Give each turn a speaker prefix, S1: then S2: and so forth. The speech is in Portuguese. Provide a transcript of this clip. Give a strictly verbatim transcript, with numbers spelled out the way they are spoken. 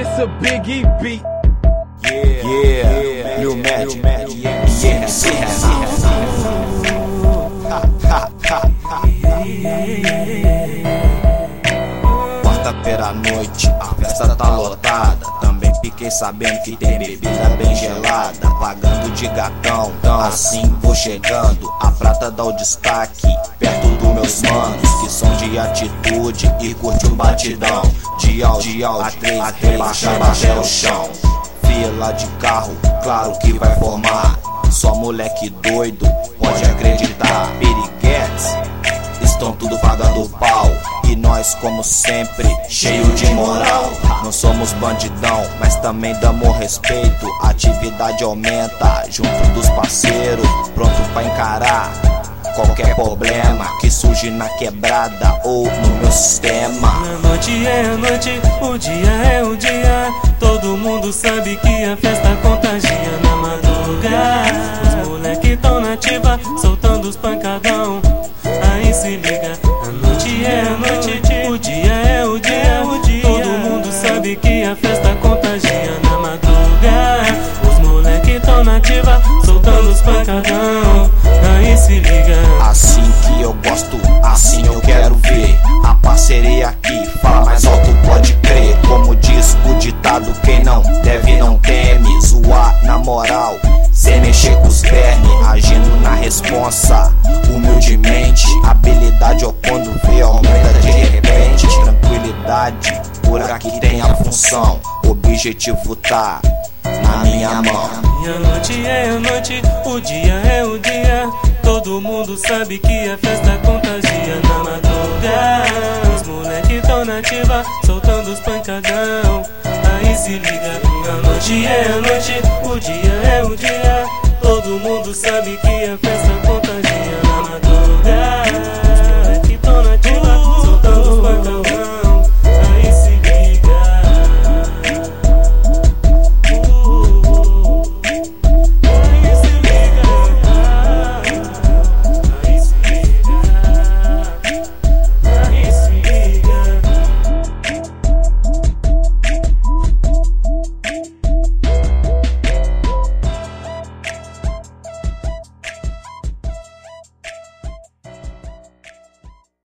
S1: It's a Big E beat.
S2: Yeah, yeah, New Magic, yeah, yeah, quarta-feira à noite, a festa tá lotada. Também fiquei sabendo que tem bebida bem gelada, pagando de gatão. Então assim vou chegando, a prata dá o destaque perto dos meus manos, que são de atitude e curte o batidão. De ao, de ao, a três, a três, baixa, baixa o chão. Fila de carro, claro que vai formar. Só moleque doido, pode acreditar. Piriguetes, estão tudo pagando pau. E nós, como sempre, cheio de moral. Não somos bandidão, mas também damos respeito. A atividade aumenta, junto dos parceiros, pronto pra encarar qualquer problema que surge na quebrada ou no meu sistema.
S3: A noite é a noite, o dia é o dia. Todo mundo sabe que a festa contagia na madrugada. Os moleque tão nativa, soltando os pancadão. Aí se liga, a noite é a noite, o dia é o dia. Todo mundo sabe que a festa contagia na madrugada. Os moleque tão nativa, soltando os pancadão. Aí se liga.
S2: Assim que eu gosto, assim eu quero ver. A parceria aqui, fala mais alto, pode crer. Como diz o ditado, quem não deve não teme. Zoar na moral, sem mexer com os vermes. Agindo na responsa, humildemente. Habilidade ou quando vê, aumenta de repente. Tranquilidade, por aqui tem a função. Objetivo tá na minha mão.
S3: E a noite é a noite, o dia é o dia. Todo mundo sabe que a festa contagia na madrugada. Os moleque tão nativa, soltando os pancadão. Aí se liga, a noite é a noite, o dia é o dia. Todo mundo sabe que a festa contagia